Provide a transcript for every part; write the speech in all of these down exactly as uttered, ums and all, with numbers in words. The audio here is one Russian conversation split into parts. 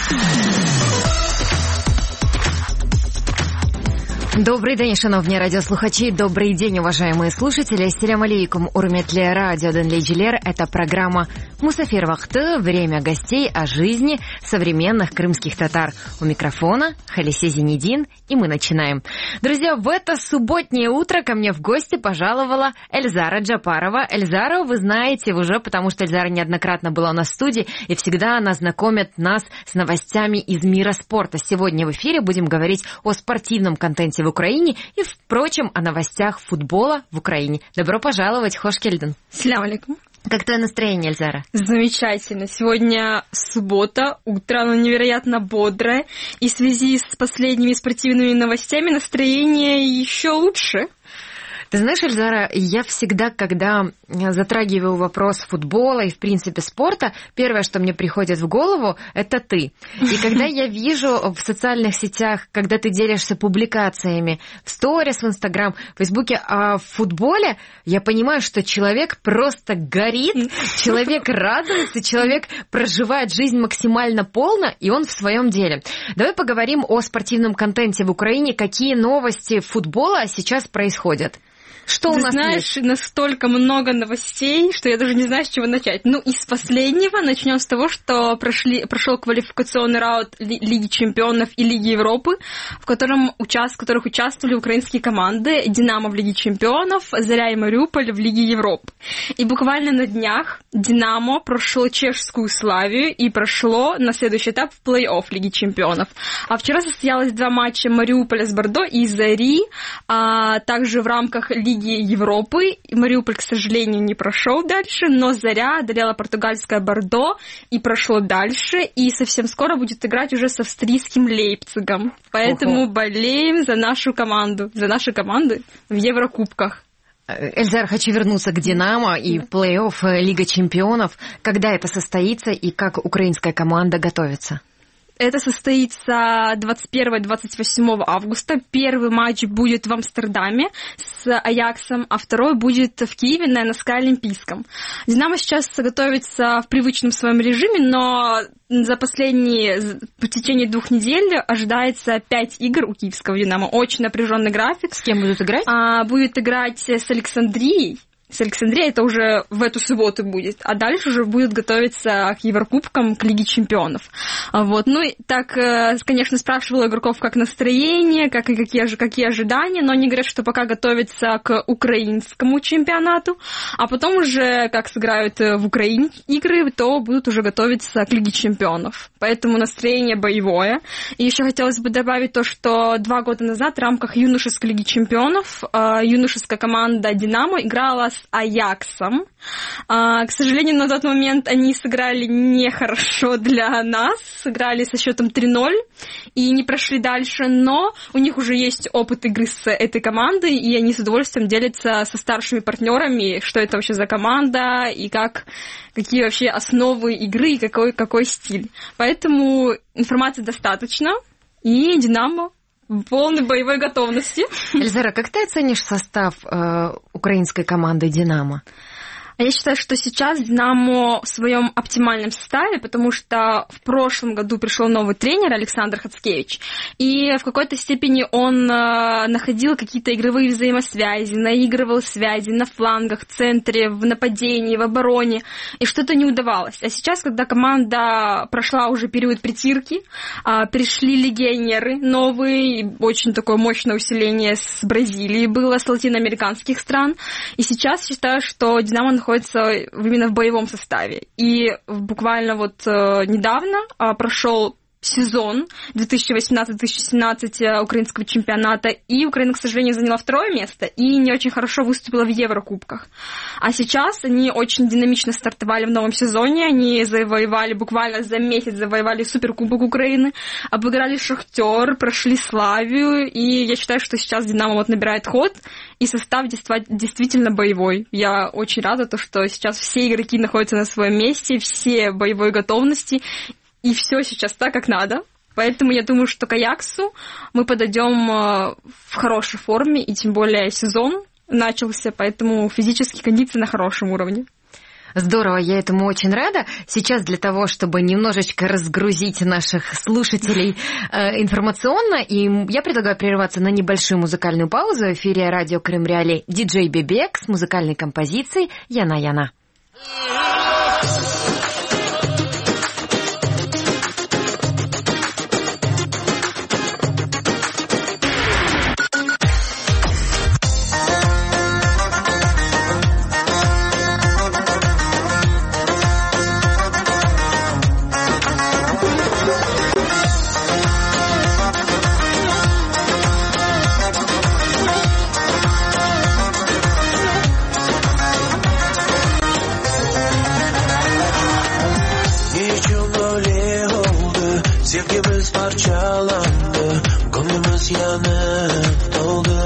Добрий день, шановні радиослухачи, добрый день, уважаемые слушатели. Ассаляму алейкум, урметли радио Денлейджилер. Это программа «Мусафир Вахты», время гостей о жизни современных крымских татар. У микрофона Халисе Зинедин, и мы начинаем. Друзья, в это субботнее утро ко мне в гости пожаловала Эльзара Джапарова. Эльзару вы знаете уже, потому что Эльзара неоднократно была у нас в студии, и всегда она знакомит нас с новостями из мира спорта. Сегодня в эфире будем говорить о спортивном контенте в Украине и, впрочем, о новостях футбола в Украине. Добро пожаловать, хош келдин. Салям алейкум. Как твое настроение, Эльзара? Замечательно. Сегодня суббота, утро, оно невероятно бодрое. И в связи с последними спортивными новостями настроение еще лучше. Ты знаешь, Эльзара, я всегда, когда затрагиваю вопрос футбола и, в принципе, спорта, первое, что мне приходит в голову, это ты. И когда я вижу в социальных сетях, когда ты делишься публикациями в сторис, в Инстаграм, в Фейсбуке о футболе, я понимаю, что человек просто горит, человек радуется, человек проживает жизнь максимально полно, и он в своем деле. Давай поговорим о спортивном контенте в Украине, какие новости футбола сейчас происходят. Что Ты у нас знаешь, есть? настолько много новостей, что я даже не знаю, с чего начать. Ну, из последнего начнем с того, что прошли, прошел квалификационный раунд Лиги Чемпионов и Лиги Европы, в, котором, в которых участвовали украинские команды «Динамо» в Лиге Чемпионов, «Заря» и «Мариуполь» в Лиге Европы. И буквально на днях «Динамо» прошло чешскую Славию и прошло на следующий этап в плей-офф Лиги Чемпионов. А вчера состоялось два матча Мариуполя с Бордо и «Зари», а также в рамках Лиги Европы. Мариуполь, к сожалению, не прошел дальше, но «Заря» одолела португальское Бордо и прошло дальше, и совсем скоро будет играть уже с австрийским Лейпцигом. Поэтому Ого. болеем за нашу команду, за наши команды в Еврокубках. Эльзар, хочу вернуться к «Динамо» и плей-офф Лига Чемпионов. Когда это состоится и как украинская команда готовится? Это состоится двадцать первого - двадцать восьмого августа. Первый матч будет в Амстердаме с Аяксом, а второй будет в Киеве на эн эс ка Олимпийском. «Динамо» сейчас готовится в привычном своем режиме, но за последние, в течение двух недель ожидается пять игр у киевского «Динамо». Очень напряженный график. С кем будут играть? А, будет играть с Александрией. С Александрией это уже в эту субботу будет, а дальше уже будет готовиться к Еврокубкам, к Лиге Чемпионов. Вот. Ну, и так, конечно, спрашивала игроков, как настроение, как и какие, какие ожидания, но они говорят, что пока готовятся к украинскому чемпионату, а потом уже, как сыграют в Украине игры, то будут уже готовиться к Лиге Чемпионов. Поэтому настроение боевое. И еще хотелось бы добавить то, что два года назад в рамках юношеской Лиги Чемпионов юношеская команда «Динамо» играла с Аяксом. А, к сожалению, на тот момент они сыграли нехорошо для нас, сыграли со счетом три ноль и не прошли дальше, но у них уже есть опыт игры с этой командой, и они с удовольствием делятся со старшими партнерами, что это вообще за команда, и как, какие вообще основы игры, и какой, какой стиль. Поэтому информации достаточно, и «Динамо» в полной боевой готовности. Эльзара, как ты оценишь состав э, украинской команды «Динамо»? Я считаю, что сейчас «Динамо» в своем оптимальном составе, потому что в прошлом году пришел новый тренер Александр Хацкевич, и в какой-то степени он находил какие-то игровые взаимосвязи, наигрывал связи на флангах, в центре, в нападении, в обороне, и что-то не удавалось. А сейчас, когда команда прошла уже период притирки, пришли легионеры новые, очень такое мощное усиление с Бразилии было, с латиноамериканских стран, и сейчас считаю, что «Динамо» находится именно в боевом составе. И буквально вот э, недавно э, прошел сезон две тысячи восемнадцатый - две тысячи семнадцатый украинского чемпионата, и Украина, к сожалению, заняла второе место и не очень хорошо выступила в Еврокубках. А сейчас они очень динамично стартовали в новом сезоне, они завоевали, буквально за месяц завоевали Суперкубок Украины, обыграли Шахтер, прошли Славию, и я считаю, что сейчас «Динамо» вот набирает ход, и состав действительно боевой. Я очень рада, то, что сейчас все игроки находятся на своем месте, все в боевой готовности, и все сейчас так, как надо. Поэтому я думаю, что к Аяксу мы подойдем в хорошей форме, и тем более сезон начался, поэтому физические кондиции на хорошем уровне. Здорово, я этому очень рада. Сейчас для того, чтобы немножечко разгрузить наших слушателей э, информационно, и я предлагаю прерваться на небольшую музыкальную паузу. В эфире радио Крым Реали диджей Бебек с музыкальной композицией «Яна-Яна». Sevgimiz parçalandı, gönlümüz yanıp doldu.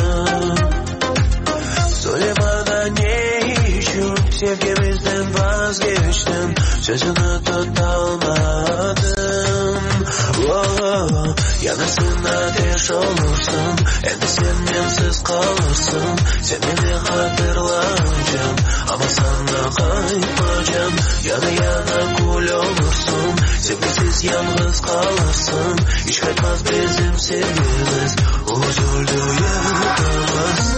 Söyle bana ne için sevgimizden vazgeçtin, sözünü tutalmadın. Oh, yanasın ateş olursun, endi sen mensiz kalırsın. Sen beni hatırlayacağım, ama sana kayıpacağım. Yana yana kul olursun, sevgisiz yalnız kalırsın. Hiç kaçmaz bizim sevgimiz, huzurlu yıkılmaz.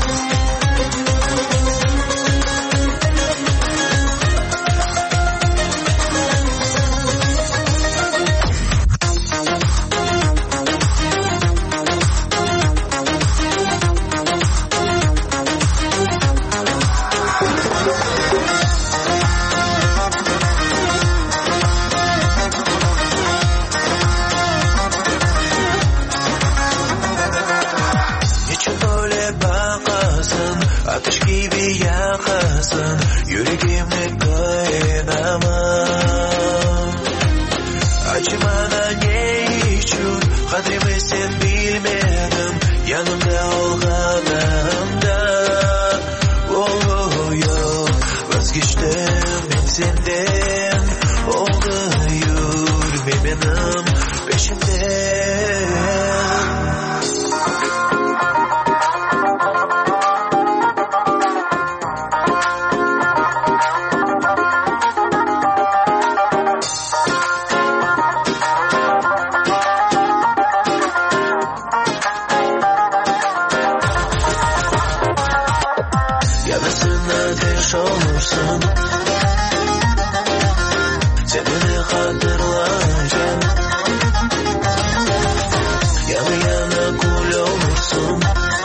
Ateş gibi yakasın, yüreğimle kıynamam. Acımana ne için, kadrimi sen bilmedim, yanımda olganımda. Oh, yok, vazgeçtim ben senden, oldu yürüme benim peşimden. Olursun, sen beni hatırlayacağım. Yana yana kul olursun.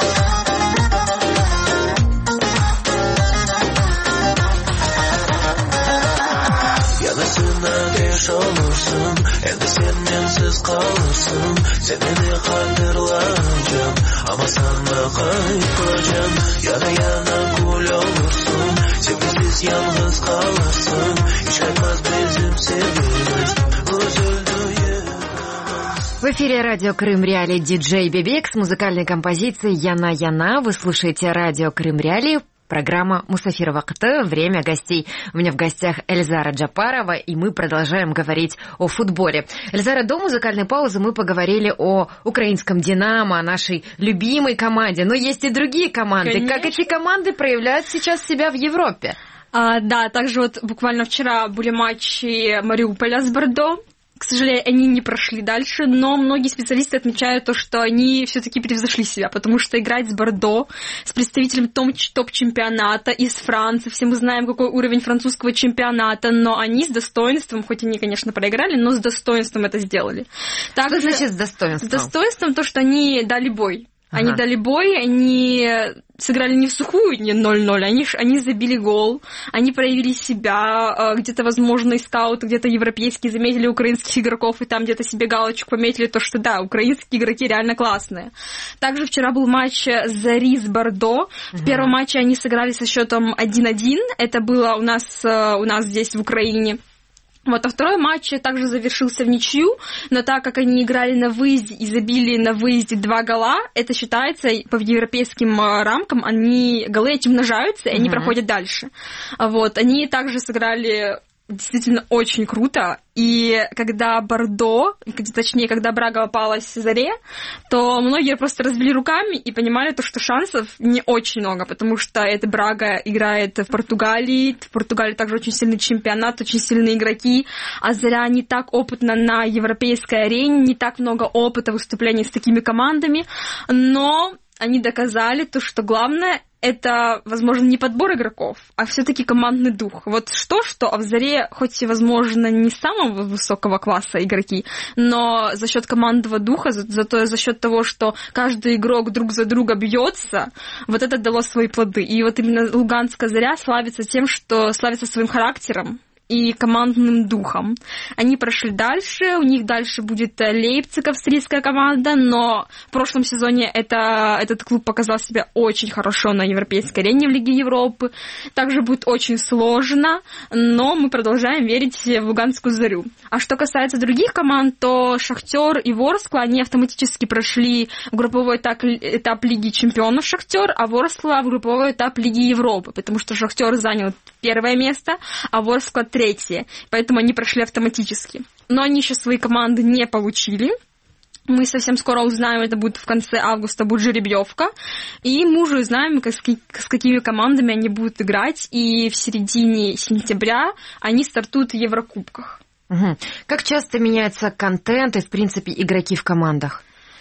Yanasın ateş olursun, endi sen mensiz kalırsın. Sen beni hatırlayacağım, ama sana kayıpacağım. Yana yana kul olursun, sevgisiz yalnız kalırsın. Hiç kaçmaz bizim sevgimiz, üzüldü yıkamaz. В эфире радио Крым Реали диджей Бебек с музыкальной композицией «Яна-Яна». Вы слушаете радио Крым Реали. Программа «Мусафир вакыты», время гостей. У меня в гостях Эльзара Джапарова, и мы продолжаем говорить о футболе. Эльзара, до музыкальной паузы мы поговорили о украинском «Динамо», о нашей любимой команде. Но есть и другие команды. Конечно. Как эти команды проявляют сейчас себя в Европе? А, да, также вот буквально вчера были матчи Мариуполя с Бордо. К сожалению, они не прошли дальше, но многие специалисты отмечают то, что они все-таки превзошли себя, потому что играть с Бордо, с представителем топ-чемпионата из Франции, все мы знаем, какой уровень французского чемпионата, но они с достоинством, хоть они, конечно, проиграли, но с достоинством это сделали. Также, что значит с достоинством? С достоинством то, что они дали бой. Ага. Они дали бой, они сыграли не в сухую, не ноль-ноль, они, они забили гол, они проявили себя, где-то, возможно, и скауты, где-то европейские заметили украинских игроков, и там где-то себе галочку пометили, то, что да, украинские игроки реально классные. Также вчера был матч Зари с Бордо. Ага. В первом матче они сыграли со счетом один-один, это было у нас, у нас здесь в Украине. Вот, а второй матч также завершился в ничью, но так как они играли на выезде и забили на выезде два гола, это считается по европейским рамкам, они, голы эти умножаются, и они uh-huh. проходят дальше. Вот, они также сыграли действительно очень круто. И когда Бордо, точнее, когда Брага попалась Заре, то многие просто развели руками и понимали то, что шансов не очень много, потому что эта Брага играет в Португалии, в Португалии также очень сильный чемпионат, очень сильные игроки, а Заря не так опытна на европейской арене, не так много опыта выступлений с такими командами, но они доказали то, что главное — это, возможно, не подбор игроков, а все-таки командный дух. Вот что-что, а в Заре, хоть и, возможно, не самого высокого класса игроки, но за счет командного духа, за, зато за счет того, что каждый игрок друг за друга бьется, вот это дало свои плоды. И вот именно Луганская Заря славится тем, что славится своим характером и командным духом. Они прошли дальше, у них дальше будет Лейпциг, австрийская команда, но в прошлом сезоне это, этот клуб показал себя очень хорошо на европейской арене в Лиге Европы. Также будет очень сложно, но мы продолжаем верить в Луганскую Зарю. А что касается других команд, то Шахтер и Ворскла, они автоматически прошли в групповой этап, этап Лиги Чемпионов Шахтер, а Ворскла в групповой этап Лиги Европы, потому что Шахтер занял первое место, а Ворскла третье, поэтому они прошли автоматически. Но они еще свои команды не получили. Мы совсем скоро узнаем, это будет в конце августа, будет жеребьевка, и мы уже узнаем, как, с какими командами они будут играть, и в середине сентября они стартуют в Еврокубках. Угу. Как часто меняется контент и, в принципе, игроки в командах?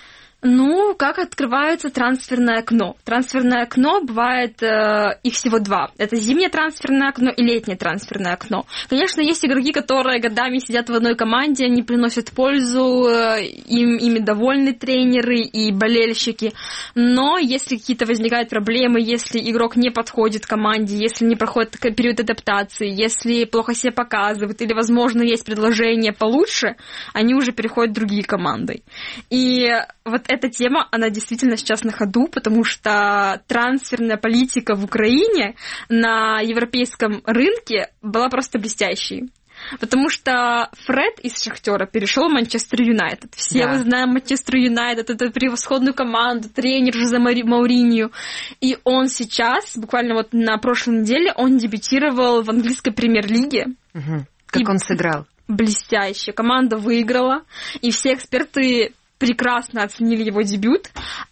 Ну, как открывается трансферное окно? Трансферное окно бывает, э, их всего два. Это зимнее трансферное окно и летнее трансферное окно. Конечно, есть игроки, которые годами сидят в одной команде, они приносят пользу, э, им, ими довольны тренеры и болельщики. Но если какие-то возникают проблемы, если игрок не подходит команде, если не проходит период адаптации, если плохо себя показывает, или, возможно, есть предложение получше, они уже переходят в другие команды. И вот эта тема, она действительно сейчас на ходу, потому что трансферная политика в Украине на европейском рынке была просто блестящей. Потому что Фред из Шахтера перешел в Манчестер Юнайтед. Все да. мы знаем Манчестер Юнайтед, это превосходную команду, тренер Жозе Мауриньо. И он сейчас, буквально вот на прошлой неделе, он дебютировал в английской премьер-лиге. Угу. Как и он сыграл? Блестяще. Команда выиграла, и все эксперты прекрасно оценили его дебют.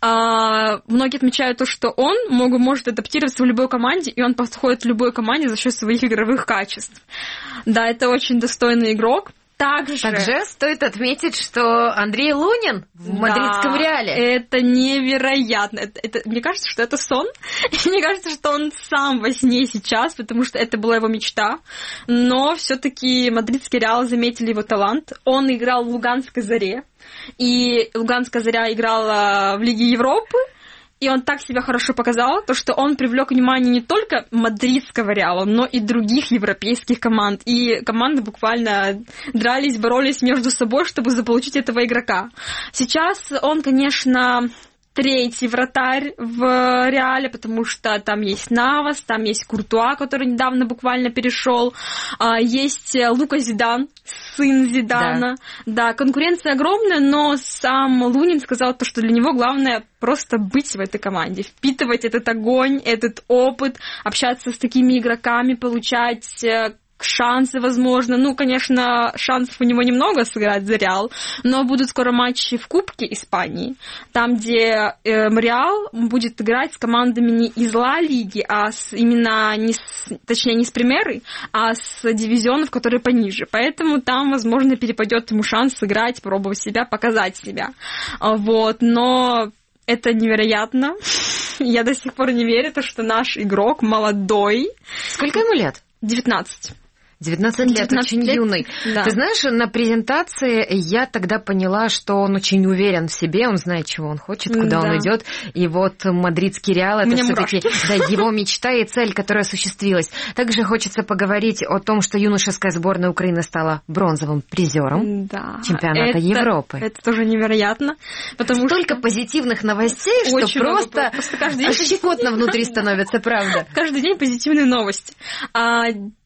А, многие отмечают то, что он мог, может адаптироваться в любой команде, и он подходит в любой команде за счет своих игровых качеств. Да, это очень достойный игрок. Также... Также стоит отметить, что Андрей Лунин в мадридском да, Реале. Это невероятно. Это, это, мне кажется, что это сон. Мне кажется, что он сам во сне сейчас, потому что это была его мечта. Но все-таки мадридский Реал заметили его талант. Он играл в Луганской Заре. И Луганская Заря играла в Лиге Европы. И он так себя хорошо показал, то, что он привлек внимание не только мадридского Реала, но и других европейских команд. И команды буквально дрались, боролись между собой, чтобы заполучить этого игрока. Сейчас он, конечно, третий вратарь в Реале, потому что там есть Навас, там есть Куртуа, который недавно буквально перешел, есть Лука Зидан, сын Зидана. Да. да, конкуренция огромная, но сам Лунин сказал, то, что для него главное просто быть в этой команде, впитывать этот огонь, этот опыт, общаться с такими игроками, получать шансы, возможно. Ну, конечно, шансов у него немного сыграть за Реал, но будут скоро матчи в Кубке Испании, там, где э, Реал будет играть с командами не из Ла Лиги, а с, именно, не с, точнее, не с Премьеры, а с дивизионов, которые пониже. Поэтому там, возможно, перепадет ему шанс сыграть, пробовать себя, показать себя. Вот, но это невероятно. Я до сих пор не верю, что наш игрок молодой. Сколько ему лет? девятнадцать. девятнадцать лет, очень лет. Юный. Да. Ты знаешь, на презентации я тогда поняла, что он очень уверен в себе, он знает, чего он хочет, куда да. он идет. И вот мадридский Реал — это все-таки да, его мечта и цель, которая осуществилась. Также хочется поговорить о том, что юношеская сборная Украины стала бронзовым призером да. чемпионата это, Европы. Это тоже невероятно. Потому Столько что... позитивных новостей, что очень просто, просто каждый аж щекотно внутри становится, правда. Каждый день позитивные новости. А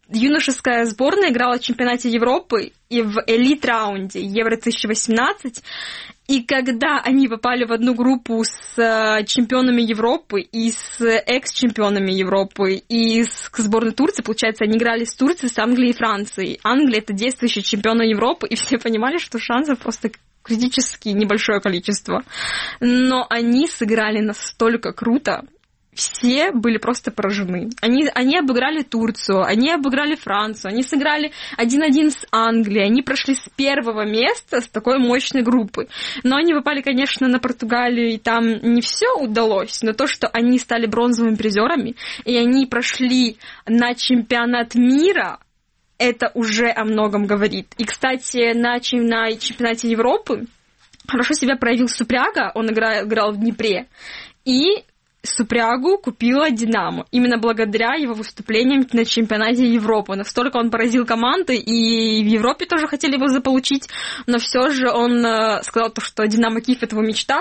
юношеская сборная играла в чемпионате Европы и в элит-раунде Евро две тысячи восемнадцать. И когда они попали в одну группу с чемпионами Европы и с экс-чемпионами Европы и с сборной Турции, получается, они играли с Турцией, с Англией и Францией. Англия — это действующий чемпион Европы, и все понимали, что шансов просто критически небольшое количество. Но они сыграли настолько круто, все были просто поражены. Они, они обыграли Турцию, они обыграли Францию, они сыграли один-один с Англией, они прошли с первого места с такой мощной группы. Но они попали, конечно, на Португалию, и там не все удалось, но то, что они стали бронзовыми призерами, и они прошли на чемпионат мира, это уже о многом говорит. И, кстати, на чемпионате Европы хорошо себя проявил Супряга, он играл, играл в Днепре, и Супрягу купила «Динамо». Именно благодаря его выступлениям на чемпионате Европы. Настолько он поразил команды, и в Европе тоже хотели его заполучить, но все же он сказал, что «Динамо Киев» — это его мечта,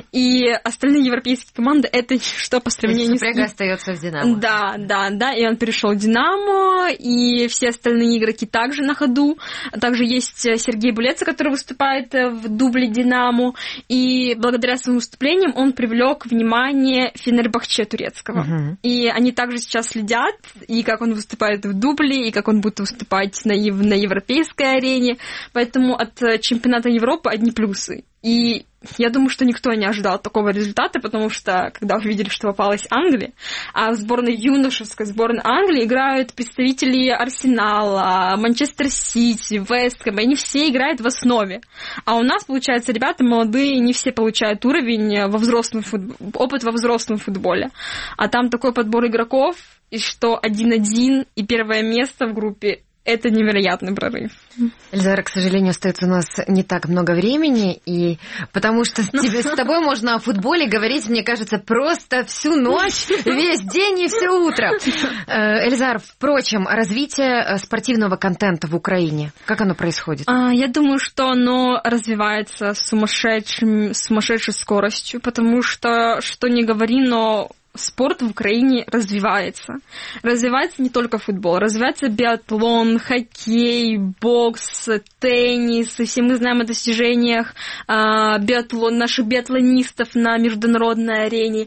и остальные европейские команды — это что по сравнению с... Супряга остается в «Динамо». Да, да, да, и он перешел в «Динамо», и все остальные игроки также на ходу. Также есть Сергей Булеца, который выступает в дубле «Динамо», и благодаря своим выступлениям он привлек внимание Фенербахче турецкого. Uh-huh. И они также сейчас следят, и как он выступает в дубле, и как он будет выступать на, ев- на европейской арене. Поэтому от чемпионата Европы одни плюсы. И я думаю, что никто не ожидал такого результата, потому что, когда увидели, что попалась Англия, а в сборной юношеской сборной Англии играют представители Арсенала, Манчестер Сити, Вест Хэм, они все играют в основе. А у нас, получается, ребята молодые, не все получают уровень во взрослом футболе, опыт во взрослом футболе. А там такой подбор игроков, и что один-один, и первое место в группе — это невероятный прорыв. Эльзара, к сожалению, остается у нас не так много времени, и потому что с, тебе, с тобой можно о футболе говорить, мне кажется, просто всю ночь, весь день и все утро. Эльзар, впрочем, развитие спортивного контента в Украине, как оно происходит? Я думаю, что оно развивается с сумасшедшим, сумасшедшей скоростью, потому что, что ни говори, но спорт в Украине развивается. Развивается не только футбол, развивается биатлон, хоккей, бокс, теннис. И все мы знаем о достижениях э, биатлон, наших биатлонистов на международной арене.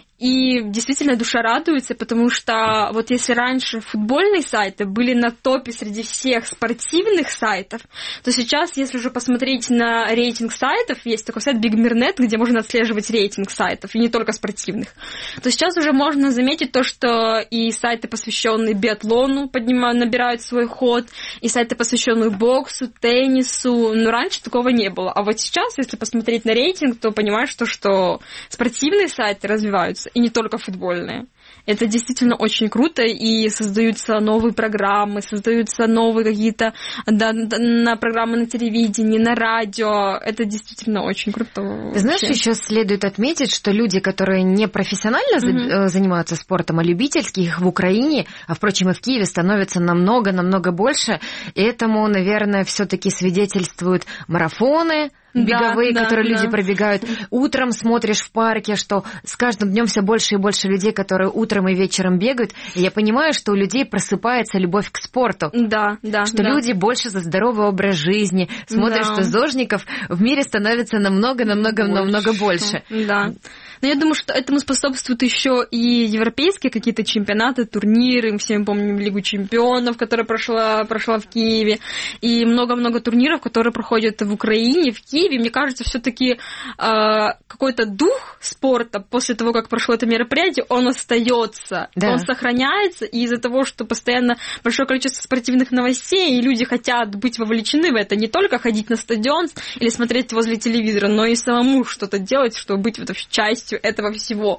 И действительно душа радуется, потому что вот если раньше футбольные сайты были на топе среди всех спортивных сайтов, то сейчас, если уже посмотреть на рейтинг сайтов, есть такой сайт Bigmirnet, где можно отслеживать рейтинг сайтов, и не только спортивных, то сейчас уже можно заметить то, что и сайты, посвященные биатлону, поднимают, набирают свой ход, и сайты, посвященные боксу, теннису, но раньше такого не было. А вот сейчас, если посмотреть на рейтинг, то понимаешь, то, что спортивные сайты развиваются, и не только футбольные. Это действительно очень круто, и создаются новые программы, создаются новые какие-то да, на программы на телевидении, на радио. Это действительно очень круто. Ты знаешь, еще следует отметить, что люди, которые не профессионально mm-hmm. занимаются спортом, а любительски, их в Украине, а, впрочем, и в Киеве становится намного-намного больше. И этому, наверное, все-таки свидетельствуют марафоны, беговые, да, которые да, люди да. пробегают. Утром смотришь в парке, что с каждым днем все больше и больше людей, которые утром и вечером бегают. И я понимаю, что у людей просыпается любовь к спорту. Да, да. Что да. люди больше за здоровый образ жизни. Смотришь, да. что зожников в мире становится намного-намного-намного больше. Да. Но я думаю, что этому способствуют еще и европейские какие-то чемпионаты, турниры. Мы все помним Лигу чемпионов, которая прошла, прошла в Киеве. И много-много турниров, которые проходят в Украине, в Киеве. Мне кажется, все-таки э, какой-то дух спорта после того, как прошло это мероприятие, он остается, да. он сохраняется. И из-за того, что постоянно большое количество спортивных новостей, и люди хотят быть вовлечены в это, не только ходить на стадион или смотреть возле телевизора, но и самому что-то делать, чтобы быть вот частью этого всего.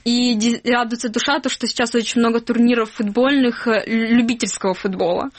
И радуется душа, то, что сейчас очень много турниров футбольных, любительского футбола.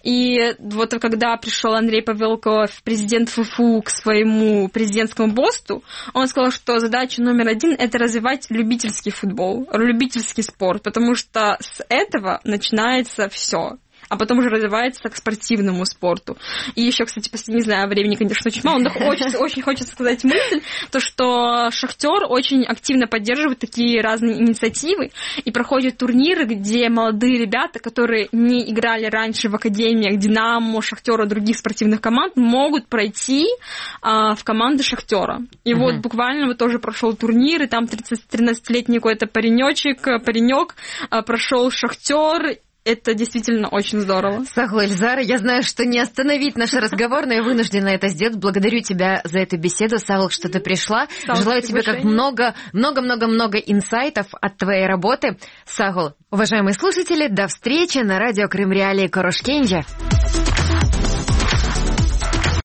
И вот когда пришел Андрей Павелков, президент ФФУ, к своему президентскому посту, он сказал, что задача номер один — это развивать любительский футбол, любительский спорт, потому что с этого начинается все. а потом уже развивается к спортивному спорту. И еще, кстати, после, не знаю, времени, конечно, очень мало, но хочется, очень хочется сказать мысль, то, что «Шахтер» очень активно поддерживает такие разные инициативы и проходят турниры, где молодые ребята, которые не играли раньше в академиях «Динамо», «Шахтера», других спортивных команд, могут пройти а, в команды «Шахтера». И uh-huh. вот буквально вот тоже прошел турнир, и там тринадцатилетний какой-то паренечек, паренек а, прошел «Шахтер». Это действительно очень здорово. Сагу, Эльзара, я знаю, что не остановить наш разговор, но я вынуждена это сделать. Благодарю тебя за эту беседу, Сагу, что ты пришла. Сагу, желаю тебе как много, много-много-много инсайтов от твоей работы. Сагу, уважаемые слушатели, до встречи на радио Крым Реалии Корошкенджа.